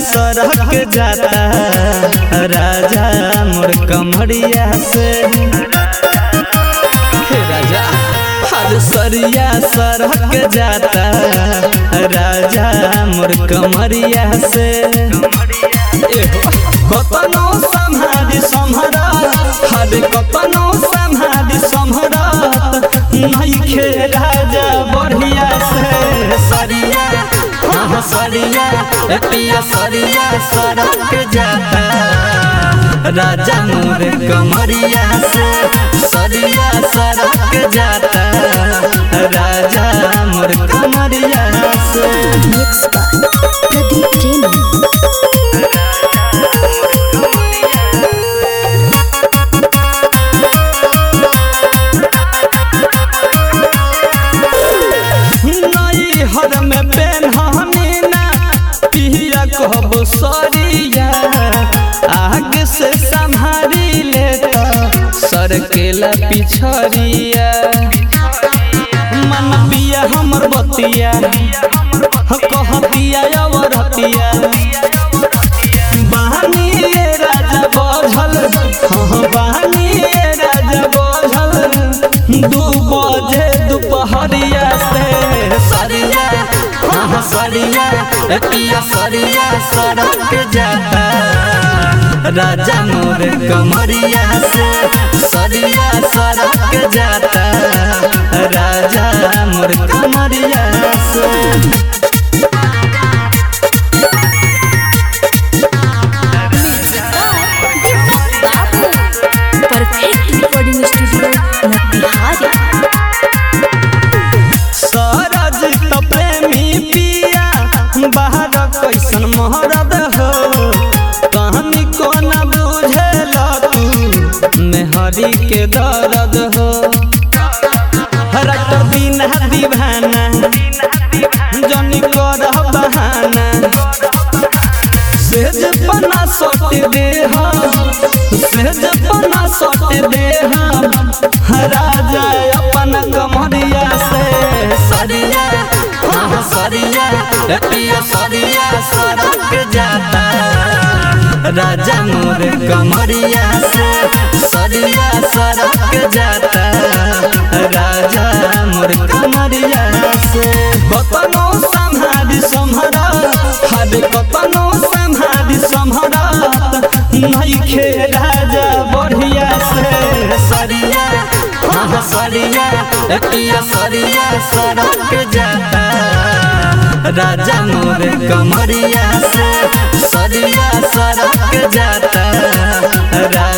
सड़क जाता राजा मोर कमरिया से राजा हर सरिया सड़क जाता राजा मोर कमरिया से कतनो संहारी संहरा हर कतनो संहारी संहरा नहीं खे राजा बढ़िया से सरिया हाँ सरिया पिया सरिया सड़क जाता राजा मोर कमरिया से सरिया सड़क जाता राजा मोर कमरिया से मिक्स बाय प्रदीप रेणु। हर में पेन हमीना पिया कहब सरिया आगे से संभारी लेता सरकेला पिछड़िया मन पिया हमर बतिया कहतिया अवरतिया बहानी राजा बझल बहानी राजा बझल 2 बजे दोपहरिया से सरिया हाँ सरिया पिया सरिया सड़क जाता राजा मोर कमरिया से सरिया सड़क जाता राजा मोर कमरिया से perfect recording studio Latihari. Sarjit Premi पिया बाहर कैसन महरद हो कहानी को न बुझेल तू मेहरी के दर्द हो हरक बिना दीवाना जनी कर बहाना सेज पना सट दे सेज पना सट दे राजा अपन कमरिया से सरिया हाँ सरिया पिया सरिया सड़क जाता राजा मोर कमरिया से सरिया सड़क जाता राजा मोर कमरिया से कतनो संहारी संहरा हर कतनो संहारी संहरा नहीं खे राजा बढ़िया से सरिया हाँ सरिया पिया सरिया सड़क जाता राजा मोर कमरिया से सरिया सड़क जाता